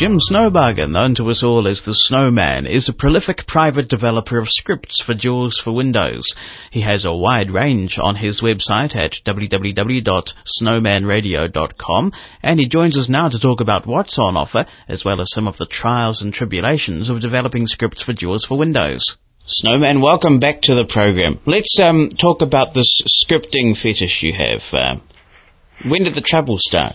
Jim Snowbarger, known to us all as the Snowman, is a prolific private developer of scripts for JAWS for Windows. He has a wide range on his website at www.snowmanradio.com, and he joins us now to talk about what's on offer, as well as some of the trials and tribulations of developing scripts for JAWS for Windows. Snowman, welcome back to the program. Let's talk about this scripting fetish you have. When did the trouble start?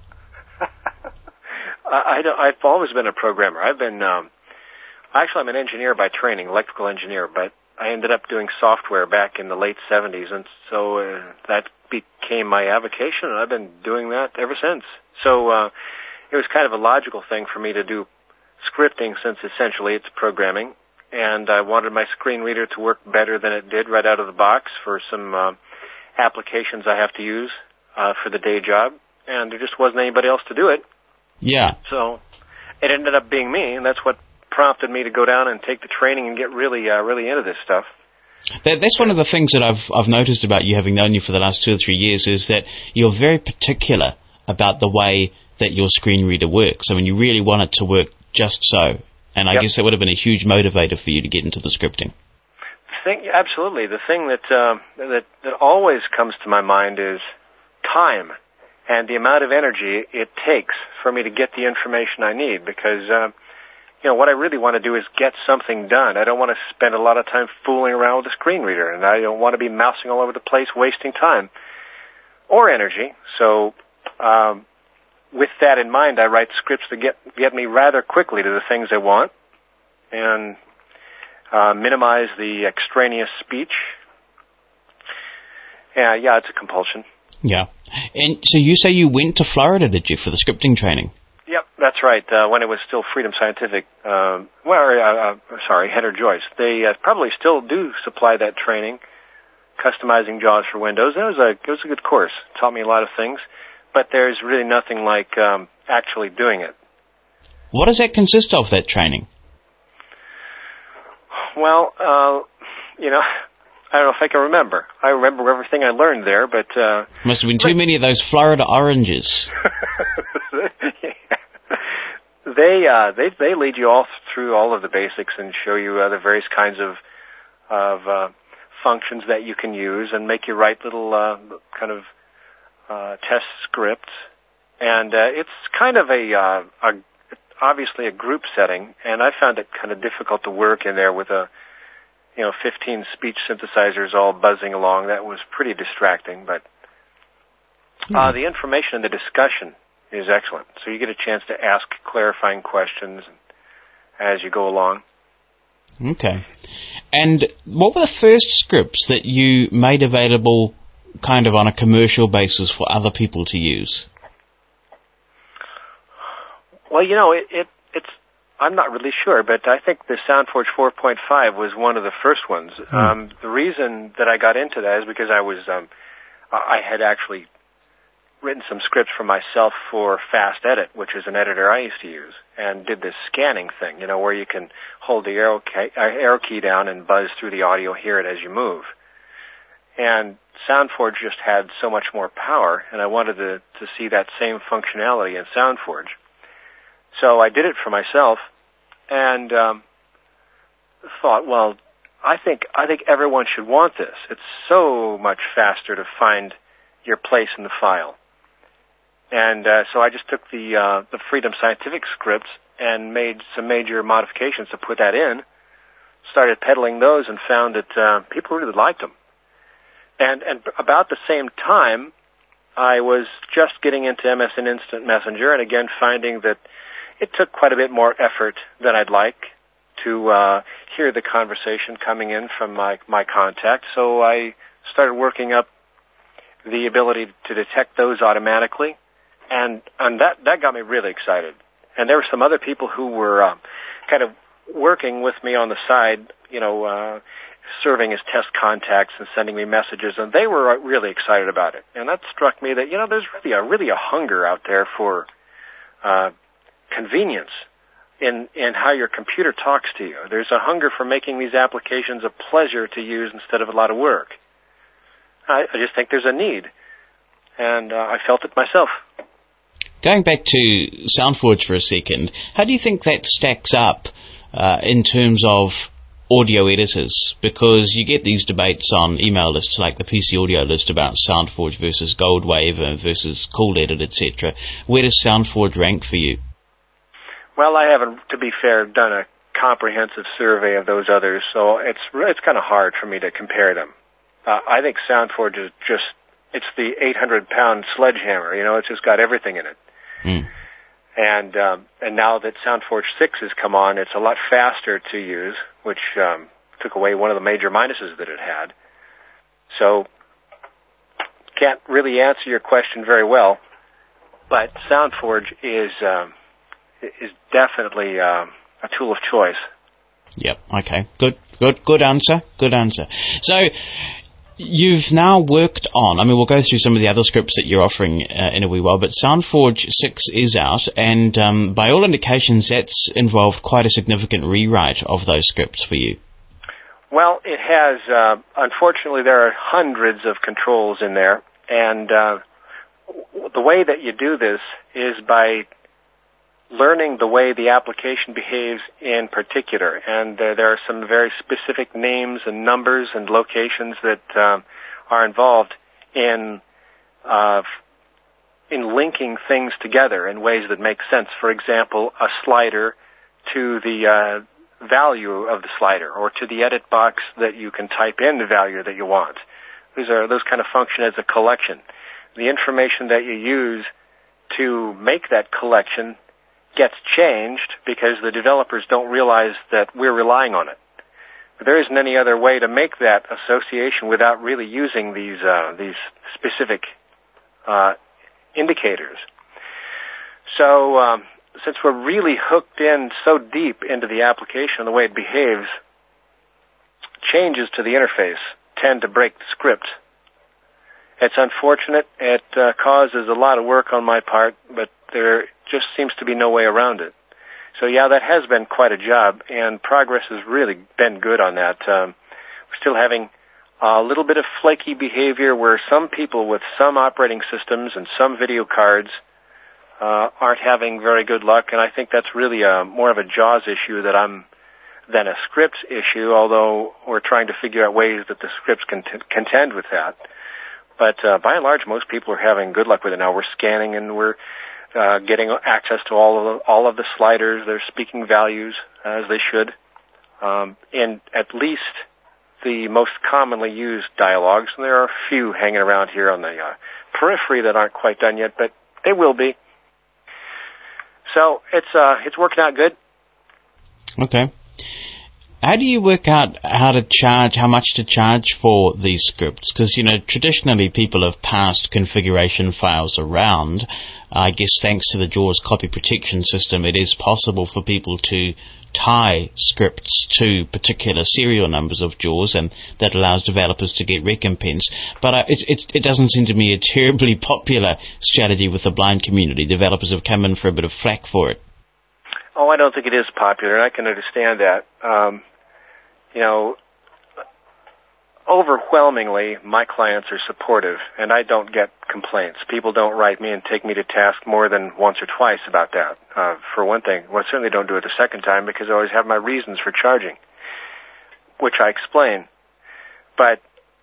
I've always been a programmer. I'm an engineer by training, electrical engineer, but I ended up doing software back in the late 70s, and so that became my avocation, and I've been doing that ever since. So it was kind of a logical thing for me to do scripting, since essentially it's programming, and I wanted my screen reader to work better than it did right out of the box for some applications I have to use for the day job, and there just wasn't anybody else to do it. Yeah. So it ended up being me, and that's what prompted me to go down and take the training and get really into this stuff. That's one of the things that I've noticed about you, having known you for the last 2 or 3 years, is that you're very particular about the way that your screen reader works. I mean, you really want it to work just so, and I guess that would have been a huge motivator for you to get into the scripting. Absolutely. The thing that always comes to my mind is time. And the amount of energy it takes for me to get the information I need, because, what I really want to do is get something done. I don't want to spend a lot of time fooling around with a screen reader, and I don't want to be mousing all over the place, wasting time or energy. So, with that in mind, I write scripts that get me rather quickly to the things I want, and minimize the extraneous speech. Yeah, it's a compulsion. Yeah. And so you say you went to Florida, did you, for the scripting training? Yep, that's right. When it was still Freedom Scientific, Henner Joyce. They probably still do supply that training, customizing JAWS for Windows. It was a good course. It taught me a lot of things, but there's really nothing like actually doing it. What does that consist of, that training? Well, I don't know if I can remember. I remember everything I learned there, but... Must have been too many of those Florida oranges. They lead you all through all of the basics and show you the various kinds of functions that you can use and make you write little test scripts. And it's kind of obviously a group setting, and I found it kind of difficult to work in there with 15 speech synthesizers all buzzing along. That was pretty distracting, but the information and the discussion is excellent. So you get a chance to ask clarifying questions as you go along. Okay. And what were the first scripts that you made available kind of on a commercial basis for other people to use? Well, it's I'm not really sure, but I think the SoundForge 4.5 was one of the first ones. The reason that I got into that is because I had actually written some scripts for myself for Fast Edit, which is an editor I used to use, and did this scanning thing, where you can hold the arrow key down and buzz through the audio, hear it as you move. And SoundForge just had so much more power, and I wanted to see that same functionality in SoundForge. So I did it for myself, and thought, well, I think everyone should want this. It's so much faster to find your place in the file. And so I just took the Freedom Scientific scripts and made some major modifications to put that in, started peddling those, and found that people really liked them. And about the same time, I was just getting into MSN Instant Messenger, and again finding that it took quite a bit more effort than I'd like to hear the conversation coming in from my contact. So I started working up the ability to detect those automatically, and that got me really excited. And there were some other people who were kind of working with me on the side, serving as test contacts and sending me messages, and they were really excited about it. And that struck me that, there's really a hunger out there for convenience in how your computer talks to you. There's a hunger for making these applications a pleasure to use instead of a lot of work. I just think there's a need, and I felt it myself. going back to SoundForge for a second, how do you think that stacks up in terms of audio editors? Because you get these debates on email lists like the PC Audio list about SoundForge versus Goldwave versus Cool Edit, etc. Where does SoundForge rank for you? Well, I haven't, to be fair, done a comprehensive survey of those others, so it's kind of hard for me to compare them. I think SoundForge is just, it's the 800-pound sledgehammer, it's just got everything in it. Mm. And now that SoundForge 6 has come on, it's a lot faster to use, which took away one of the major minuses that it had. So, can't really answer your question very well, but SoundForge is definitely a tool of choice. Yep. Okay. Good answer. So, you've now worked on, we'll go through some of the other scripts that you're offering in a wee while, but SoundForge 6 is out, and by all indications, that's involved quite a significant rewrite of those scripts for you. Well, it has. Unfortunately, there are hundreds of controls in there, and the way that you do this is by learning the way the application behaves in particular. And there are some very specific names and numbers and locations that are involved in linking things together in ways that make sense. For example, a slider to the value of the slider, or to the edit box that you can type in the value that you want. Those kind of function as a collection. The information that you use to make that collection gets changed because the developers don't realize that we're relying on it. But there isn't any other way to make that association without really using these specific indicators. So since we're really hooked in so deep into the application and the way it behaves, changes to the interface tend to break the script. It's unfortunate. It causes a lot of work on my part, but there just seems to be no way around it. So yeah, that has been quite a job, and progress has really been good on that. We're still having a little bit of flaky behavior where some people with some operating systems and some video cards aren't having very good luck, and I think that's really more of a JAWS issue than a scripts issue, although we're trying to figure out ways that the scripts can contend with that. But by and large, most people are having good luck with it now. We're scanning and we're getting access to all of the sliders. They're speaking values as they should. In at least the most commonly used dialogues, and there are a few hanging around here on the periphery that aren't quite done yet, but they will be. So it's working out good. Okay. How do you work out how much to charge for these scripts? Because, traditionally people have passed configuration files around. I guess thanks to the JAWS copy protection system, it is possible for people to tie scripts to particular serial numbers of JAWS, and that allows developers to get recompense. But it doesn't seem to me a terribly popular strategy with the blind community. Developers have come in for a bit of flack for it. Oh, I don't think it is popular, and I can understand that. Overwhelmingly, my clients are supportive, and I don't get complaints. People don't write me and take me to task more than once or twice about that, for one thing. Well, I certainly don't do it the second time because I always have my reasons for charging, which I explain. But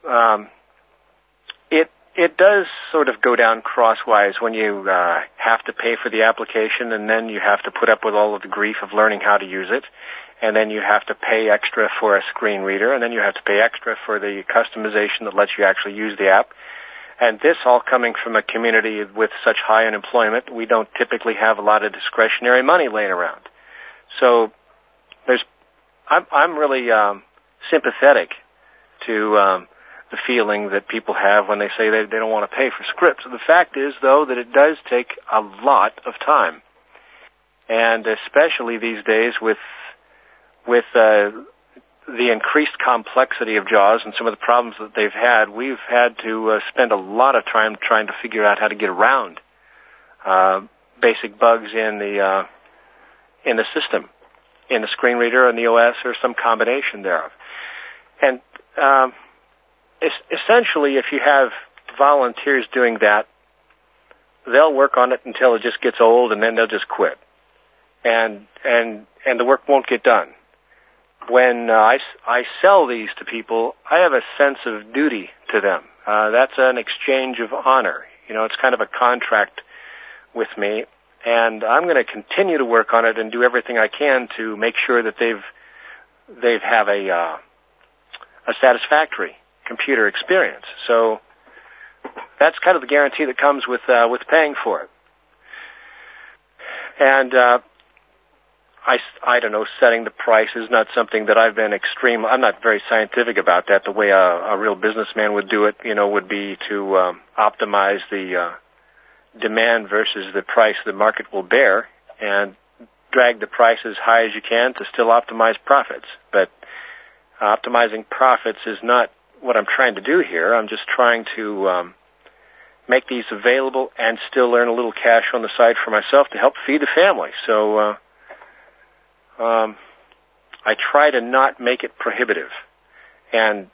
it does sort of go down crosswise when you have to pay for the application, and then you have to put up with all of the grief of learning how to use it. And then you have to pay extra for a screen reader, and then you have to pay extra for the customization that lets you actually use the app. And this all coming from a community with such high unemployment, we don't typically have a lot of discretionary money laying around. So I'm really sympathetic to the feeling that people have when they say they don't want to pay for scripts. The fact is, though, that it does take a lot of time. And especially these days with the increased complexity of JAWS and some of the problems that they've had, we've had to spend a lot of time trying to figure out how to get around basic bugs in the system, in the screen reader, in the OS, or some combination thereof. And essentially, if you have volunteers doing that, they'll work on it until it just gets old, and then they'll just quit, and the work won't get done. When I sell these to people, I have a sense of duty to them. That's an exchange of honor. It's kind of a contract with me, and I'm going to continue to work on it and do everything I can to make sure that they have a satisfactory computer experience. So that's kind of the guarantee that comes with paying for it. And I don't know, setting the price is not something that I've been I'm not very scientific about that. The way a real businessman would do it, would be to optimize the demand versus the price the market will bear and drag the price as high as you can to still optimize profits. But optimizing profits is not what I'm trying to do here. I'm just trying to make these available and still earn a little cash on the side for myself to help feed the family. So I try to not make it prohibitive. And,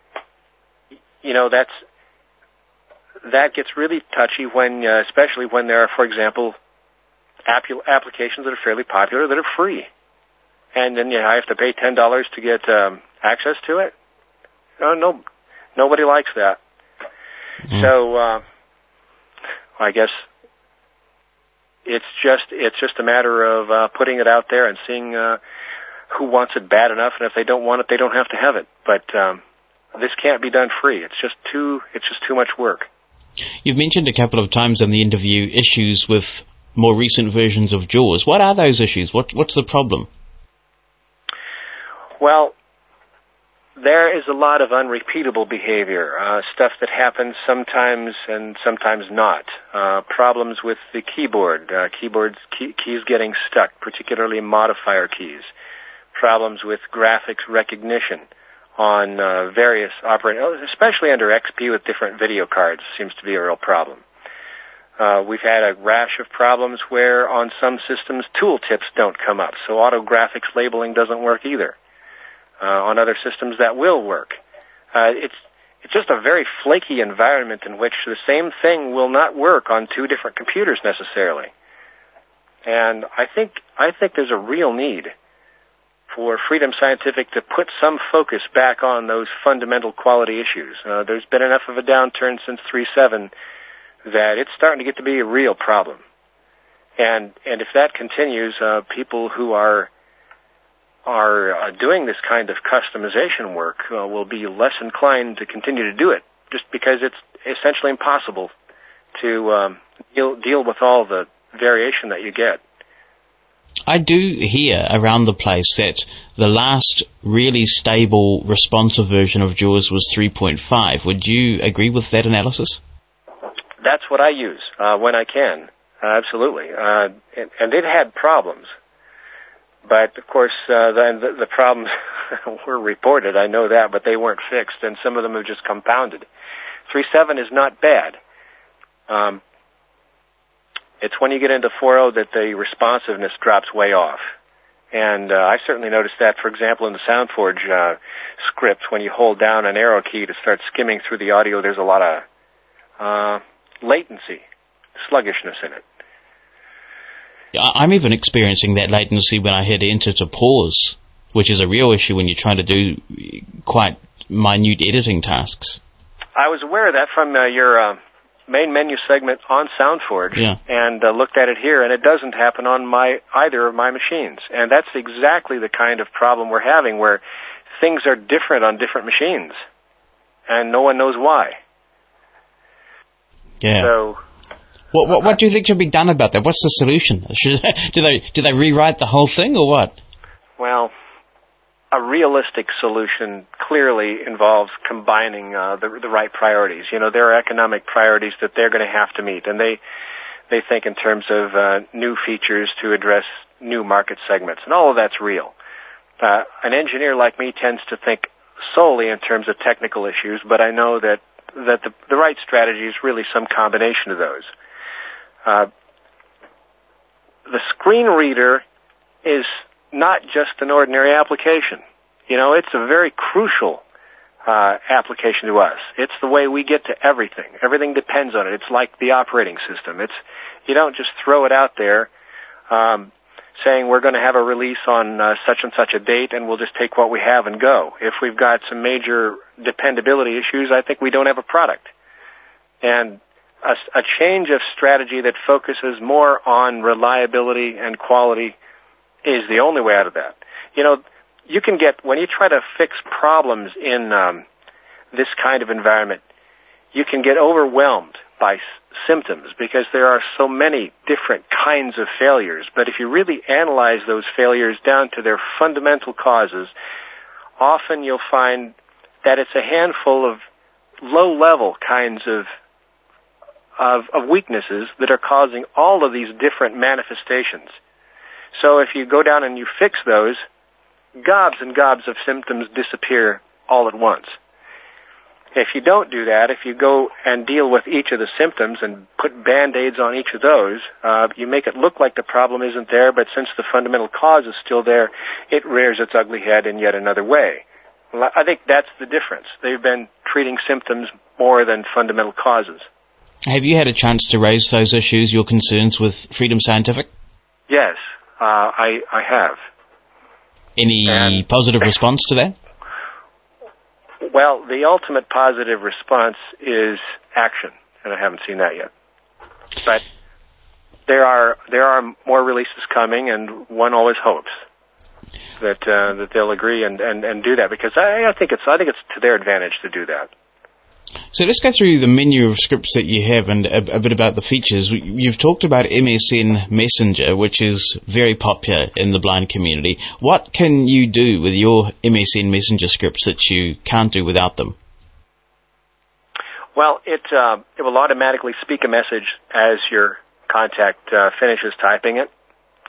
that gets really touchy when, especially when there are, for example, applications that are fairly popular that are free. And then I have to pay $10 to get access to it. No, nobody likes that. Mm. So I guess it's just a matter of putting it out there and seeing who wants it bad enough, and if they don't want it, they don't have to have it. But this can't be done free. It's just too much work. You've mentioned a couple of times in the interview issues with more recent versions of JAWS. What are those issues? What's the problem? Well, there is a lot of unrepeatable behavior, stuff that happens sometimes and sometimes not. Problems with the keyboard, keys getting stuck, particularly modifier keys. Problems with graphics recognition on various operating, especially under XP with different video cards, seems to be a real problem. We've had a rash of problems where on some systems tooltips don't come up, so auto-graphics labeling doesn't work either. On other systems that will work. It's just a very flaky environment in which the same thing will not work on two different computers necessarily. And I think there's a real need for Freedom Scientific to put some focus back on those fundamental quality issues. There's been enough of a downturn since 3.7 that it's starting to get to be a real problem. And if that continues, people who are doing this kind of customization work will be less inclined to continue to do it, just because it's essentially impossible to deal with all the variation that you get. I do hear around the place that the last really stable, responsive version of JAWS was 3.5. Would you agree with that analysis? That's what I use when I can, absolutely. And it had problems. But, of course, the problems were reported, I know that, but they weren't fixed, and some of them have just compounded. 3.7 is not bad. It's when you get into 4.0 that the responsiveness drops way off. And I certainly noticed that, for example, in the SoundForge script, when you hold down an arrow key to start skimming through the audio, there's a lot of latency, sluggishness in it. I'm even experiencing that latency when I hit enter to pause, which is a real issue when you're trying to do quite minute editing tasks. I was aware of that from your main menu segment on SoundForge, and looked at it here, and it doesn't happen on either of my machines. And that's exactly the kind of problem we're having, where things are different on different machines, and no one knows why. Yeah. So, what do you think should be done about that? What's the solution? Do they rewrite the whole thing, or what? Well, a realistic solution clearly involves combining the right priorities. There are economic priorities that they're going to have to meet, and they think in terms of new features to address new market segments, and all of that's real. An engineer like me tends to think solely in terms of technical issues, but I know that the right strategy is really some combination of those. The screen reader is not just an ordinary application. It's a very crucial application to us. It's the way we get to everything. Everything depends on it. It's like the operating system. You don't just throw it out there saying we're going to have a release on such and such a date and we'll just take what we have and go. If we've got some major dependability issues, I think we don't have a product. And a change of strategy that focuses more on reliability and quality is the only way out of that. You can get, when you try to fix problems in this kind of environment, you can get overwhelmed by symptoms because there are so many different kinds of failures. But if you really analyze those failures down to their fundamental causes, often you'll find that it's a handful of low-level kinds of weaknesses that are causing all of these different manifestations. So if you go down and you fix those, gobs and gobs of symptoms disappear all at once. If you don't do that, if you go and deal with each of the symptoms and put Band-Aids on each of those, you make it look like the problem isn't there, but since the fundamental cause is still there, it rears its ugly head in yet another way. Well, I think that's the difference. They've been treating symptoms more than fundamental causes. Have you had a chance to raise those issues, your concerns with Freedom Scientific? Yes, I have. Any positive response to that? Well, the ultimate positive response is action, and I haven't seen that yet. But there are more releases coming, and one always hopes that they'll agree and do that, because I think it's to their advantage to do that. So let's go through the menu of scripts that you have and a bit about the features. You've talked about MSN Messenger, which is very popular in the blind community. What can you do with your MSN Messenger scripts that you can't do without them? Well, it will automatically speak a message as your contact finishes typing it.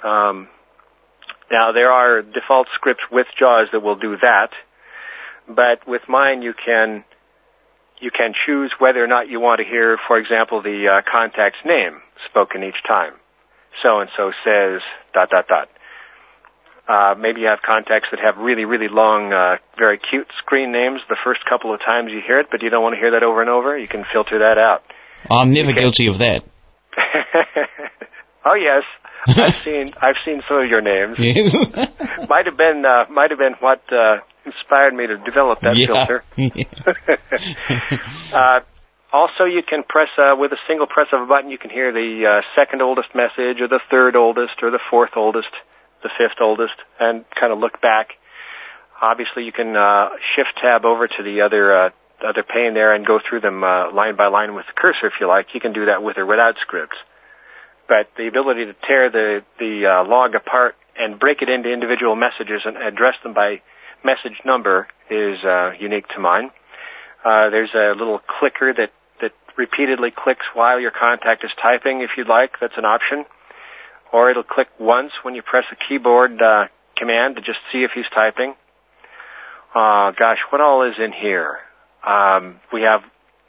Now, there are default scripts with JAWS that will do that, but with mine you can choose whether or not you want to hear, for example, the contact's name spoken each time. So-and-so says ... Maybe you have contacts that have really, really long, very cute screen names the first couple of times you hear it, but you don't want to hear that over and over. You can filter that out. I'm never guilty of that. Oh, yes. I've seen some of your names. Yes. Might have been what inspired me to develop that filter. Also, you can press with a single press of a button. You can hear the second oldest message, or the third oldest, or the fourth oldest, the fifth oldest, and kind of look back. Obviously, you can shift tab over to the other pane there and go through them line by line with the cursor if you like. You can do that with or without scripts. But the ability to tear the log apart and break it into individual messages and address them by message number is unique to mine. There's a little clicker that repeatedly clicks while your contact is typing, if you'd like. That's an option. Or it'll click once when you press a keyboard command to just see if he's typing. Gosh, what all is in here? We have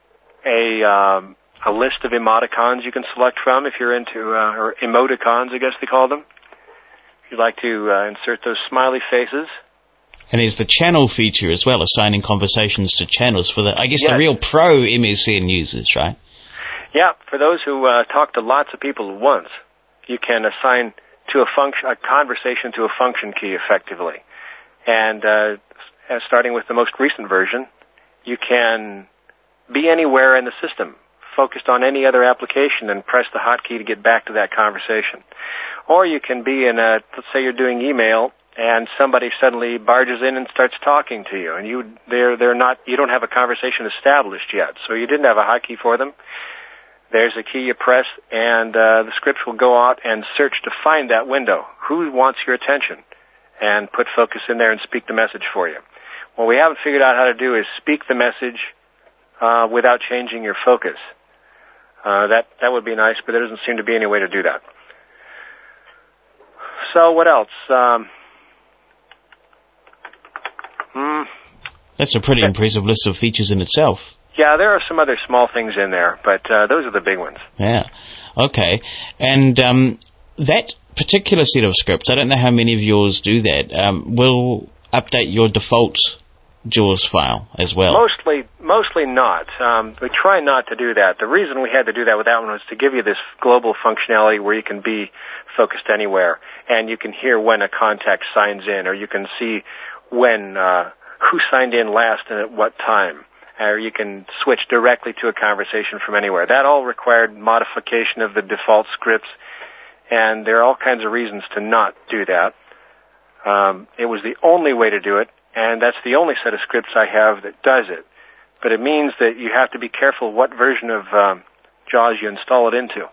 a list of emoticons you can select from if you're into, or emoticons, I guess they call them. If you'd like to insert those smiley faces. And there's the channel feature as well, assigning conversations to channels for the real pro MSN users, right? Yeah, for those who talk to lots of people at once, you can assign to a conversation to a function key effectively. And starting with the most recent version, you can be anywhere in the system, focused on any other application, and press the hotkey to get back to that conversation. Or you can be in let's say you're doing email, and somebody suddenly barges in and starts talking to you, and you don't have a conversation established yet, so you didn't have a hotkey for them. There's a key you press, and the script will go out and search to find that window. Who wants your attention? And put focus in there and speak the message for you. What we haven't figured out how to do is speak the message without changing your focus. That would be nice, but there doesn't seem to be any way to do that. So what else? That's a pretty impressive list of features in itself. Yeah, there are some other small things in there, but those are the big ones. Yeah. Okay. And that particular set of scripts, I don't know how many of yours do that, will update your default JAWS file as well? Mostly not. We try not to do that. The reason we had to do that with that one was to give you this global functionality where you can be focused anywhere, and you can hear when a contact signs in, or you can see when who signed in last and at what time, or you can switch directly to a conversation from anywhere. That all required modification of the default scripts, and there are all kinds of reasons to not do that. It was the only way to do it, and that's the only set of scripts I have that does it. But it means that you have to be careful what version of JAWS you install it into.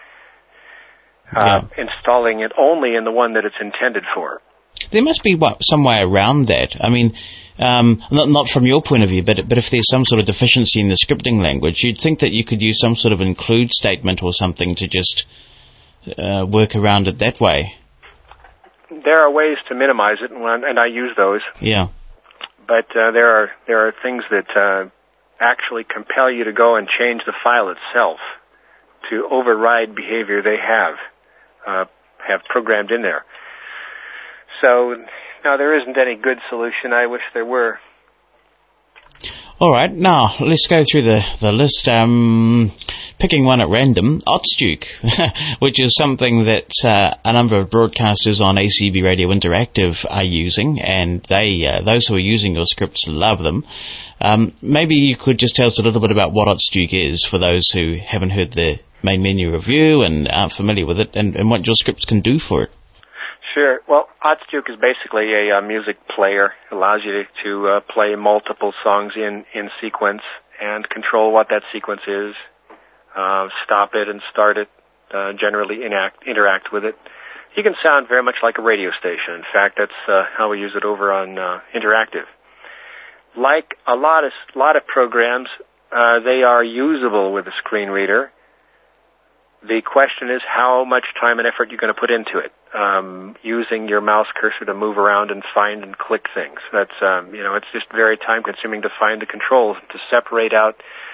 Installing it only in the one that it's intended for. There must be some way around that. I mean, not from your point of view, but if there's some sort of deficiency in the scripting language, you'd think that you could use some sort of include statement or something to just work around it that way. There are ways to minimize it, and I use those. Yeah. But there are things that actually compel you to go and change the file itself to override behavior they have programmed in there. So now there isn't any good solution. I wish there were. All right, now let's go through the list. Picking one at random, Otsduke, which is something that a number of broadcasters on ACB Radio Interactive are using, and those who are using your scripts love them. Maybe you could just tell us a little bit about what Otsduke is for those who haven't heard the main menu review and aren't familiar with it, and what your scripts can do for it. Sure. Well, Otsduke is basically a music player. It allows you to play multiple songs in sequence and control what that sequence is, stop it and start it, generally interact with it. You can sound very much like a radio station. In fact, that's how we use it over on Interactive. Like a lot of programs, they are usable with a screen reader. The question is how much time and effort you're going to put into it. Using your mouse cursor to move around and find and click things. That's it's just very time consuming to find the controls, to separate out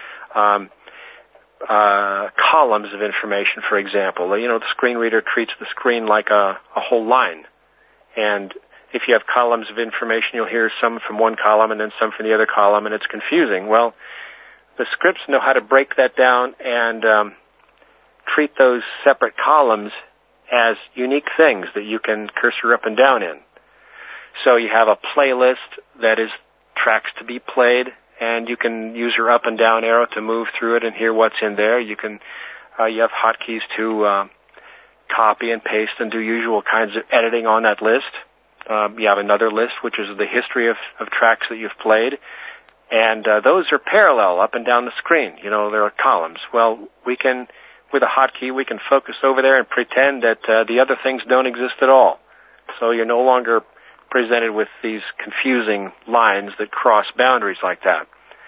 columns of information, for example. The screen reader treats the screen like a whole line. And if you have columns of information, you'll hear some from one column and then some from the other column, and it's confusing. Well, the scripts know how to break that down and treat those separate columns as unique things that you can cursor up and down in. So you have a playlist that is tracks to be played, and you can use your up and down arrow to move through it and hear what's in there. You have hotkeys to copy and paste and do usual kinds of editing on that list. You have another list, which is the history of tracks that you've played, and those are parallel up and down the screen. There are columns. Well, with a hotkey, we can focus over there and pretend that the other things don't exist at all. So you're no longer presented with these confusing lines that cross boundaries like that.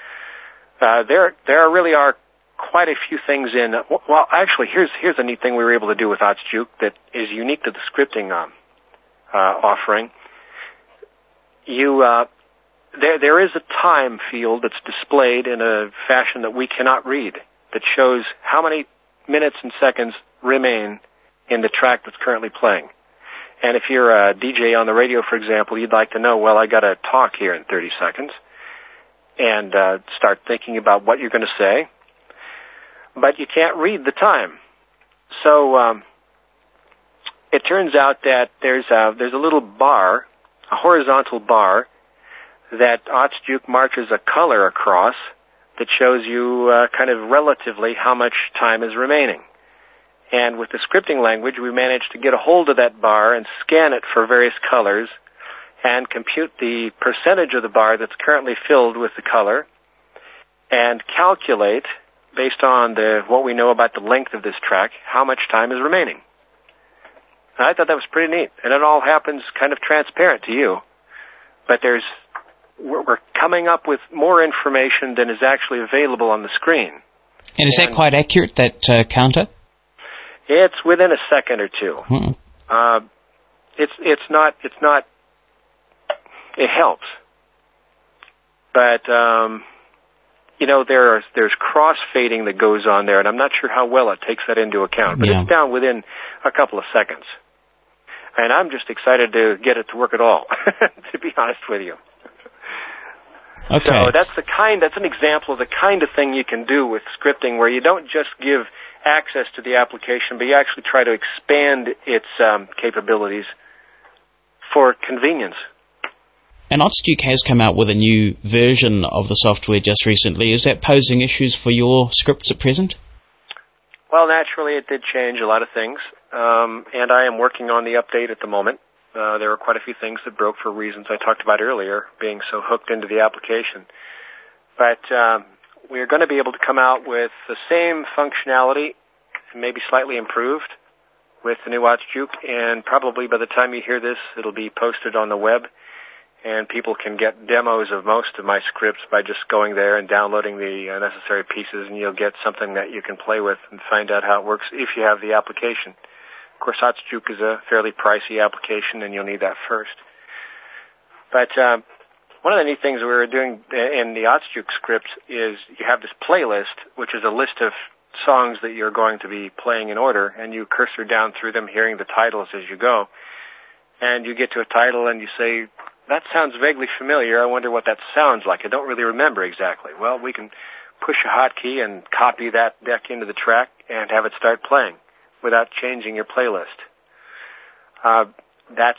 There really are quite a few things in. Well, actually, here's a neat thing we were able to do with Otsduke that is unique to the scripting offering. There is a time field that's displayed in a fashion that we cannot read, that shows how many minutes and seconds remain in the track that's currently playing. And if you're a DJ on the radio, for example, you'd like to know, well, I got to talk here in 30 seconds and start thinking about what you're going to say, but you can't read the time. So it turns out that there's a little bar, a horizontal bar, that Otsduke marches a color across that shows you kind of relatively how much time is remaining. And with the scripting language, we managed to get a hold of that bar and scan it for various colors and compute the percentage of the bar that's currently filled with the color and calculate, based on what we know about the length of this track, how much time is remaining. And I thought that was pretty neat. And it all happens kind of transparent to you. But we're coming up with more information than is actually available on the screen. And is that quite accurate, that counter? It's within a second or two. Mm-hmm. It's not. It helps, but there's cross-fading that goes on there, and I'm not sure how well it takes that into account. But It's down within a couple of seconds, and I'm just excited to get it to work at all. To be honest with you. Okay. So that's an example of the kind of thing you can do with scripting, where you don't just give access to the application, but you actually try to expand its capabilities for convenience. And OtsDuke has come out with a new version of the software just recently. Is that posing issues for your scripts at present? Well, naturally, it did change a lot of things, and I am working on the update at the moment. There were quite a few things that broke for reasons I talked about earlier, being so hooked into the application. But we're going to be able to come out with the same functionality, maybe slightly improved, with the new OtsDuke, and probably by the time you hear this, it'll be posted on the web, and people can get demos of most of my scripts by just going there and downloading the necessary pieces, and you'll get something that you can play with and find out how it works if you have the application. Of course, OtsDuke is a fairly pricey application, and you'll need that first. But one of the neat things we were doing in the OtsDuke scripts is you have this playlist, which is a list of songs that you're going to be playing in order, and you cursor down through them, hearing the titles as you go. And you get to a title, and you say, that sounds vaguely familiar. I wonder what that sounds like. I don't really remember exactly. Well, we can push a hotkey and copy that deck into the track and have it start playing without changing your playlist. That's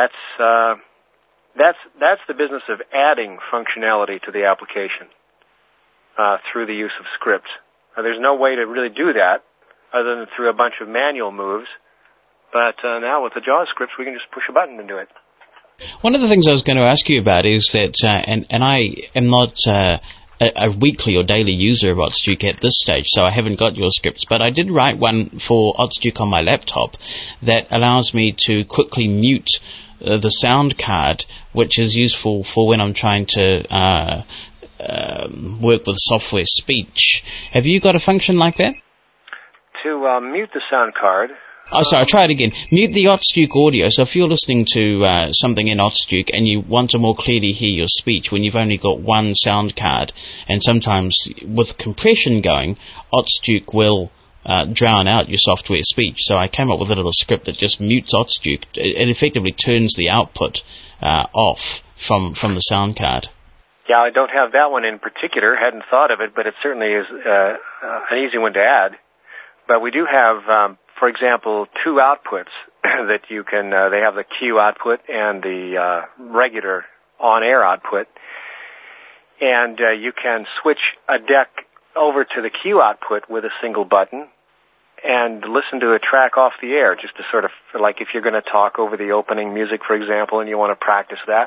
the business of adding functionality to the application through the use of scripts. There's no way to really do that other than through a bunch of manual moves. But now with the JAWS scripts, we can just push a button and do it. One of the things I was going to ask you about is that, and I am not a weekly or daily user of OtsDuke at this stage, so I haven't got your scripts, but I did write one for OtsDuke on my laptop that allows me to quickly mute the sound card, which is useful for when I'm trying to work with software speech. Have you got a function like that? To mute the sound card... Oh, sorry, I'll try it again. Mute the OtsDuke audio. So if you're listening to something in OtsDuke and you want to more clearly hear your speech when you've only got one sound card, and sometimes with compression going, OtsDuke will drown out your software speech. So I came up with a little script that just mutes OtsDuke. It effectively turns the output off from the sound card. Yeah, I don't have that one in particular. Hadn't thought of it, but it certainly is an easy one to add. But we do have... for example, two outputs that you can, they have the cue output and the regular on-air output. And you can switch a deck over to the cue output with a single button and listen to a track off the air, just to sort of, like if you're going to talk over the opening music, for example, and you want to practice that.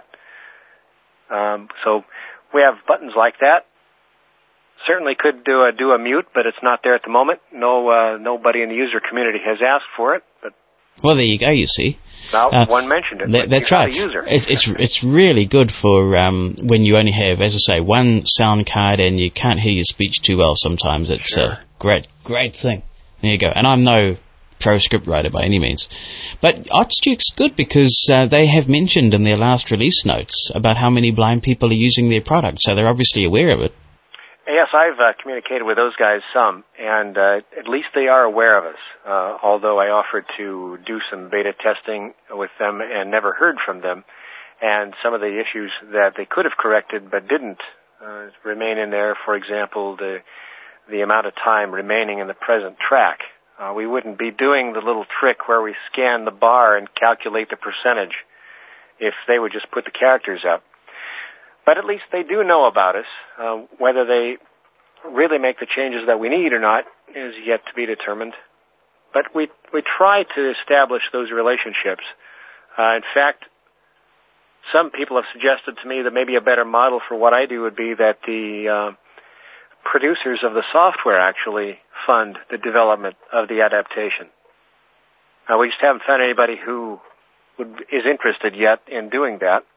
So we have buttons like that. Certainly could do a mute, but it's not there at the moment. Nobody in the user community has asked for it. But well, there you go. You see, well, one mentioned it. That's right. It's really good for when you only have, as I say, one sound card and you can't hear your speech too well. Sometimes it's a great thing. There you go. And I'm no pro script writer by any means, but OtsDuke's good because they have mentioned in their last release notes about how many blind people are using their product, so they're obviously aware of it. Yes, I've communicated with those guys some, and at least they are aware of us, although I offered to do some beta testing with them and never heard from them, and some of the issues that they could have corrected but didn't remain in there. For example, the amount of time remaining in the present track. We wouldn't be doing the little trick where we scan the bar and calculate the percentage if they would just put the characters up. But at least they do know about us. Whether they really make the changes that we need or not is yet to be determined. But we try to establish those relationships. In fact, some people have suggested to me that maybe a better model for what I do would be that the producers of the software actually fund the development of the adaptation. We just haven't found anybody who is interested yet in doing that.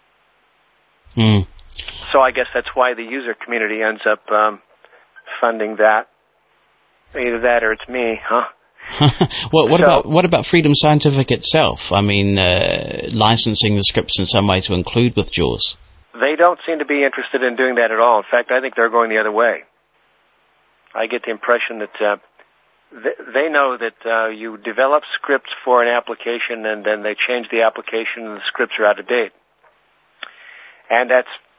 So I guess that's why the user community ends up funding that. Either that or it's me, huh? Well, what about Freedom Scientific itself? I mean, licensing the scripts in some way to include with JAWS. They don't seem to be interested in doing that at all. In fact, I think they're going the other way. I get the impression that they know that you develop scripts for an application and then they change the application and the scripts are out of date. And that's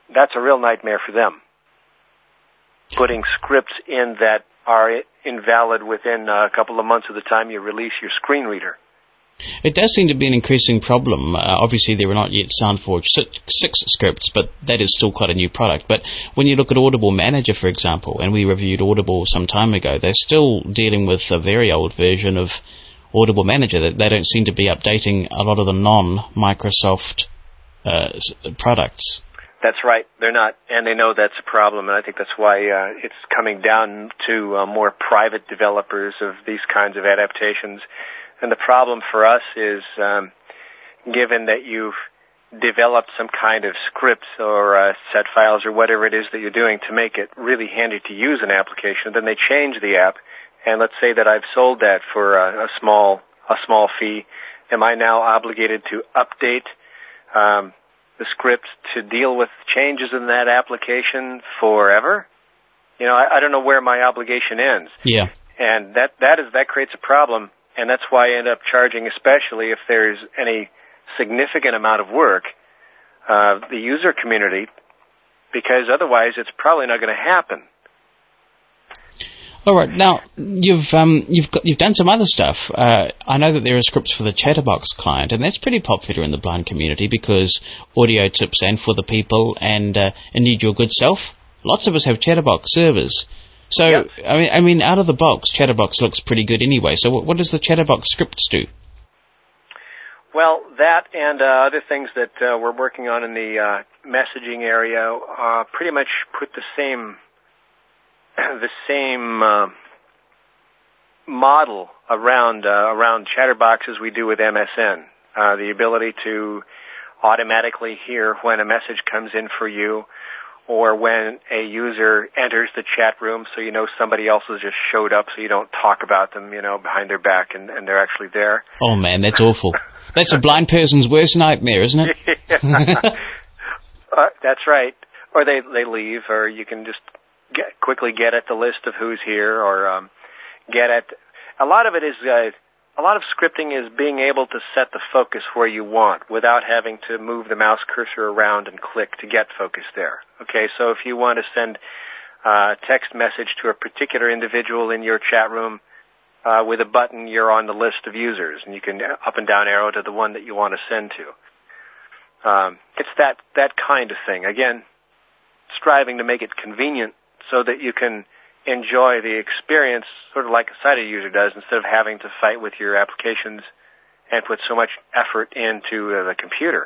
that's a real nightmare for them. Putting scripts in that are invalid within a couple of months of the time you release your screen reader. It does seem to be an increasing problem. Obviously, there are not yet SoundForge 6 scripts, but that is still quite a new product. But when you look at Audible Manager, for example, and we reviewed Audible some time ago, they're still dealing with a very old version of Audible Manager. They don't seem to be updating a lot of the non-Microsoft products. That's right. They're not, and they know that's a problem, and I think that's why it's coming down to more private developers of these kinds of adaptations. And the problem for us is, given that you've developed some kind of scripts or set files or whatever it is that you're doing to make it really handy to use an application, then they change the app, and let's say that I've sold that for a small fee. Am I now obligated to update the script to deal with changes in that application forever? You know, I don't know where my obligation ends. Yeah. And that creates a problem, and that's why I end up charging, especially if there's any significant amount of work, the user community, because otherwise it's probably not going to happen. All right. Now you've done some other stuff. I know that there are scripts for the Chatterbox client, and that's pretty popular in the blind community because audio tips and for the people, and indeed your good self. Lots of us have Chatterbox servers. So yep. I mean, out of the box, Chatterbox looks pretty good anyway. So what does the Chatterbox scripts do? Well, that and other things that we're working on in the messaging area pretty much put the same model around Chatterbox as we do with MSN. The ability to automatically hear when a message comes in for you, or when a user enters the chat room, so you know somebody else has just showed up, so you don't talk about them, behind their back, and they're actually there. Oh man, that's awful. That's a blind person's worst nightmare, isn't it? That's right. Or they leave, or you can just quickly get at the list of who's here, or get at. A lot of it is. A lot of scripting is being able to set the focus where you want without having to move the mouse cursor around and click to get focus there. Okay, so if you want to send a text message to a particular individual in your chat room with a button, you're on the list of users, and you can up and down arrow to the one that you want to send to. It's that kind of thing. Again, striving to make it convenient so that you can enjoy the experience sort of like a sighted user does, instead of having to fight with your applications and put so much effort into the computer.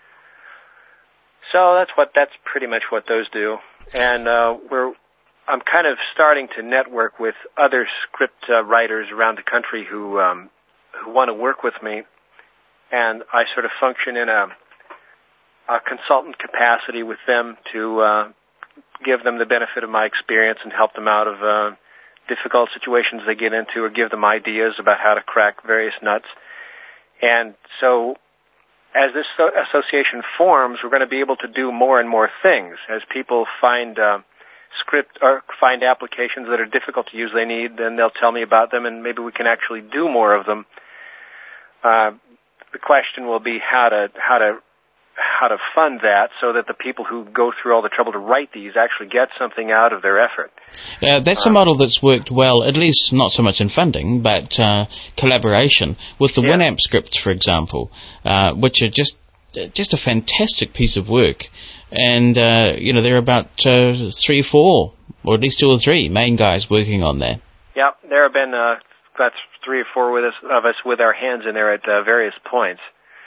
So that's pretty much what those do. And I'm kind of starting to network with other script writers around the country who want to work with me, and I sort of function in a consultant capacity with them to give them the benefit of my experience and help them out of difficult situations they get into, or give them ideas about how to crack various nuts. And so as this association forms, we're going to be able to do more and more things. As people find script or find applications that are difficult to use they need, then they'll tell me about them, and maybe we can actually do more of them. The question will be how to fund that so that the people who go through all the trouble to write these actually get something out of their effort. That's a model that's worked well, at least not so much in funding, but collaboration with the Winamp scripts, for example, which are just a fantastic piece of work. And, there are about 3 or 4, or at least 2 or 3 main guys working on that. Yeah, there have been about 3 or 4 of us with our hands in there at various points.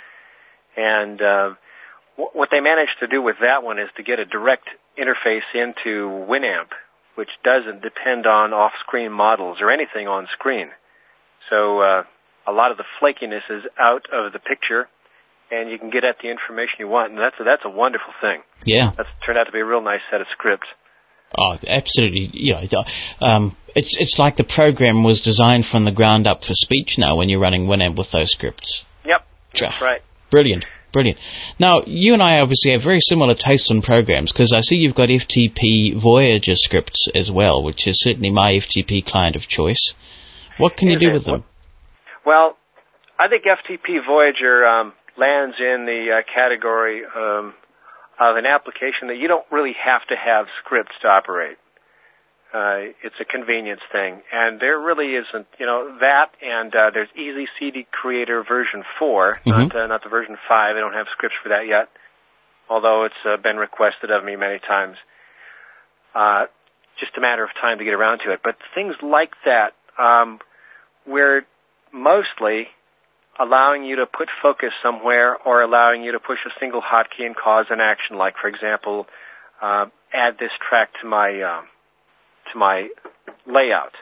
And what they managed to do with that one is to get a direct interface into Winamp, which doesn't depend on off-screen models or anything on screen. So a lot of the flakiness is out of the picture, and you can get at the information you want, and that's a wonderful thing. Yeah. That's turned out to be a real nice set of scripts. Oh, absolutely. It's like the program was designed from the ground up for speech now when you're running Winamp with those scripts. Yep, that's right. Brilliant. Now, you and I obviously have very similar tastes in programs, because I see you've got FTP Voyager scripts as well, which is certainly my FTP client of choice. What can you do with them? Well, I think FTP Voyager lands in the category of of an application that you don't really have to have scripts to operate. It's a convenience thing, and there really isn't, that, and there's Easy CD Creator version 4, not the version 5. I don't have scripts for that yet, although it's been requested of me many times. Just a matter of time to get around to it. But things like that, we're mostly allowing you to put focus somewhere or allowing you to push a single hotkey and cause an action, like, for example, add this track to my layout.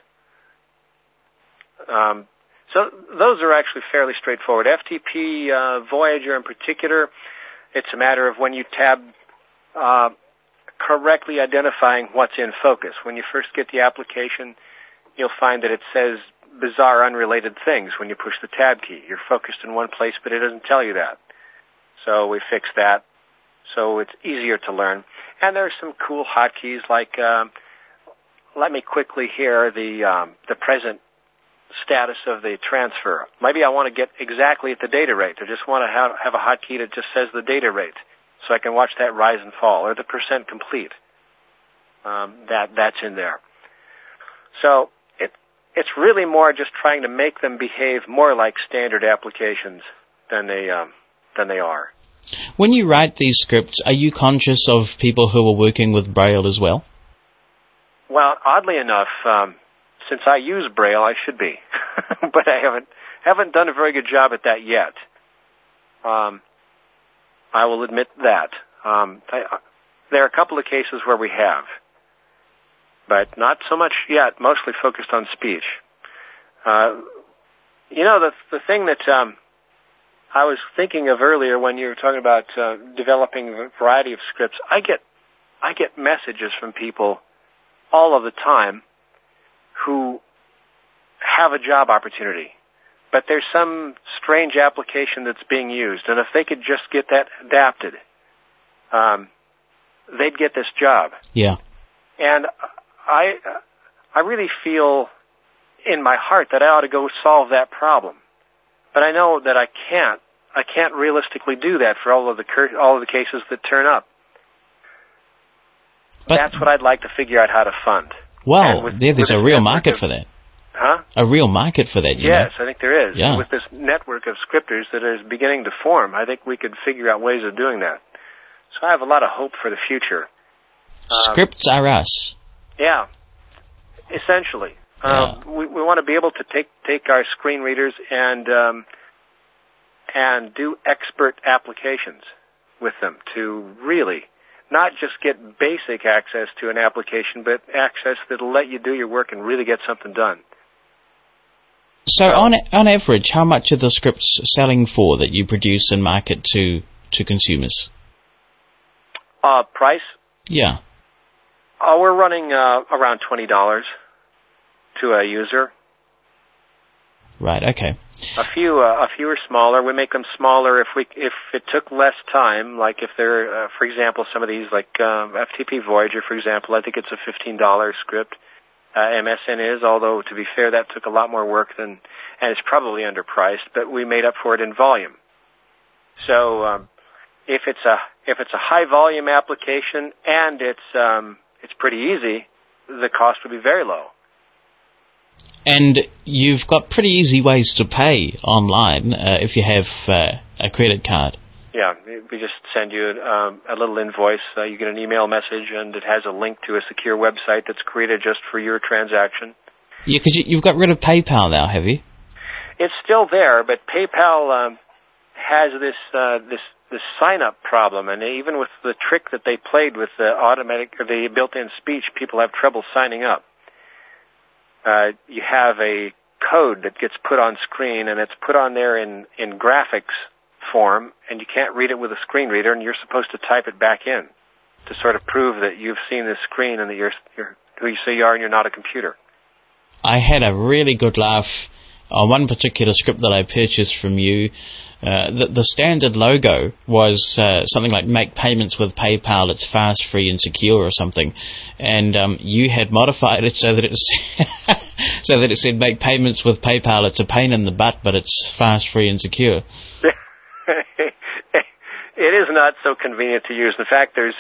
So those are actually fairly straightforward. FTP Voyager in particular, it's a matter of when you tab, correctly identifying what's in focus. When you first get the application, you'll find that it says bizarre, unrelated things when you push the tab key. You're focused in one place, but it doesn't tell you that. So we fixed that, so it's easier to learn. And there's some cool hotkeys like, let me quickly hear the present status of the transfer. Maybe I want to get exactly at the data rate. I just want to have a hotkey that just says the data rate, so I can watch that rise and fall, or the percent complete. That's in there. So it's really more just trying to make them behave more like standard applications than they are. When you write these scripts, are you conscious of people who are working with Braille as well? Well, oddly enough, since I use Braille, I should be, but I haven't done a very good job at that yet. I will admit that. There are a couple of cases where we have, but not so much yet, mostly focused on speech. The thing that I was thinking of earlier when you were talking about developing a variety of scripts, I get messages from people all of the time who have a job opportunity, but there's some strange application that's being used, and if they could just get that adapted, they'd get this job. Yeah. And I really feel in my heart that I ought to go solve that problem, but I know that I can't realistically do that for all of the cases that turn up. But that's what I'd like to figure out how to fund. Well, there's a real market for that. Huh? A real market for that, Yes, I think there is. Yeah. With this network of scripters that is beginning to form, I think we could figure out ways of doing that. So I have a lot of hope for the future. Scripts are us. Yeah, essentially. We want to be able to take our screen readers and do expert applications with them to really not just get basic access to an application, but access that will let you do your work and really get something done. So on average, how much are the scripts selling for that you produce and market to consumers? Price? Yeah. We're running around $20 to a user. Right. Okay. A few are smaller. We make them smaller if it took less time. Like if they're, for example, some of these like FTP Voyager, for example. I think it's a $15 script. MSN is, although to be fair, that took a lot more work and it's probably underpriced. But we made up for it in volume. So if it's a high volume application and it's pretty easy, the cost would be very low. And you've got pretty easy ways to pay online if you have a credit card. Yeah, we just send you a little invoice. You get an email message, and it has a link to a secure website that's created just for your transaction. Yeah, because you've got rid of PayPal now, have you? It's still there, but PayPal has this sign-up problem, and even with the trick that they played with the built-in speech, people have trouble signing up. You have a code that gets put on screen, and it's put on there in graphics form, and you can't read it with a screen reader, and you're supposed to type it back in to sort of prove that you've seen this screen and that you're who you say you are and you're not a computer. I had a really good laugh on one particular script that I purchased from you. The standard logo was something like make payments with PayPal, it's fast, free and secure or something, and you had modified it so that it said make payments with PayPal, it's a pain in the butt, but it's fast, free and secure. it is not so convenient to use. In fact, there's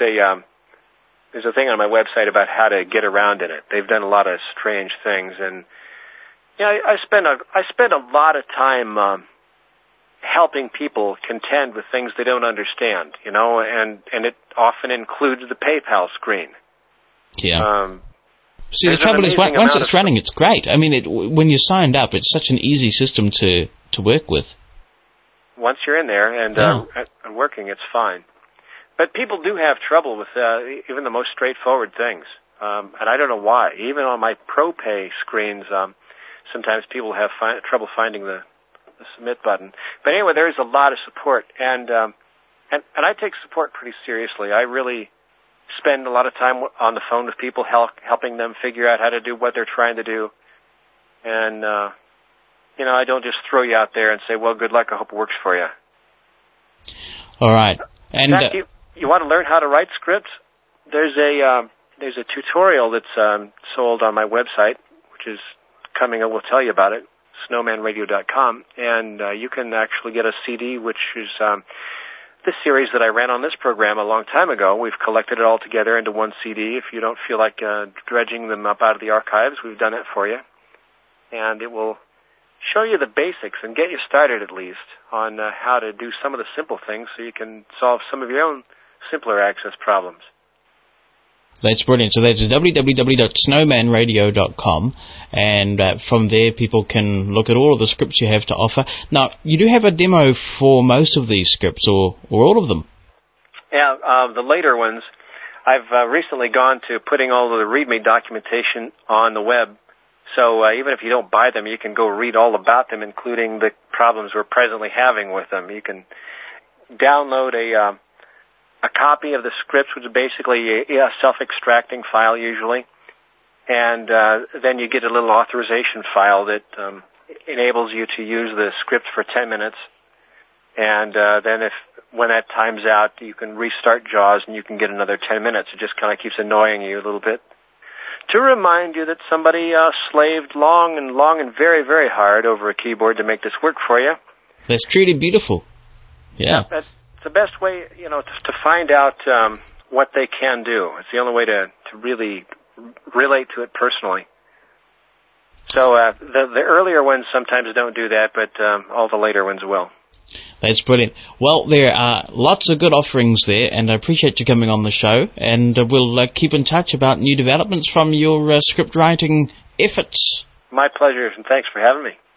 a thing on my website about how to get around in it. They've done a lot of strange things, and I spend a lot of time helping people contend with things they don't understand, and it often includes the PayPal screen. Yeah. See, the trouble is, once it's running, it's great. I mean, when you're signed up, it's such an easy system to work with. Once you're in there and working, it's fine. But people do have trouble with even the most straightforward things, and I don't know why. Even on my ProPay screens, sometimes people have trouble finding the submit button. But anyway, there is a lot of support, and I take support pretty seriously. I really spend a lot of time on the phone with people, helping them figure out how to do what they're trying to do. And, I don't just throw you out there and say, well, good luck, I hope it works for you. All right. And in fact, you want to learn how to write scripts? There's a tutorial that's sold on my website, which is coming, I will tell you about it, snowmanradio.com, and you can actually get a CD, which is this series that I ran on this program a long time ago. We've collected it all together into one CD. If you don't feel like dredging them up out of the archives, we've done it for you. And it will show you the basics and get you started at least on how to do some of the simple things so you can solve some of your own simpler access problems. That's brilliant. So that's www.snowmanradio.com, and from there people can look at all of the scripts you have to offer. Now, you do have a demo for most of these scripts, or all of them? Yeah, the later ones. I've recently gone to putting all of the README documentation on the web, so even if you don't buy them, you can go read all about them, including the problems we're presently having with them. You can download a copy of the scripts, which is basically a self-extracting file usually, and then you get a little authorization file that enables you to use the script for 10 minutes, and then when that time's out, you can restart JAWS and you can get another 10 minutes. It just kind of keeps annoying you a little bit to remind you that somebody slaved long and very, very hard over a keyboard to make this work for you. That's truly beautiful. Yeah. That's the best way, to find out what they can do. It's the only way to really relate to it personally. So the earlier ones sometimes don't do that, but all the later ones will. That's brilliant. Well, there are lots of good offerings there, and I appreciate you coming on the show, and we'll keep in touch about new developments from your script writing efforts. My pleasure, and thanks for having me.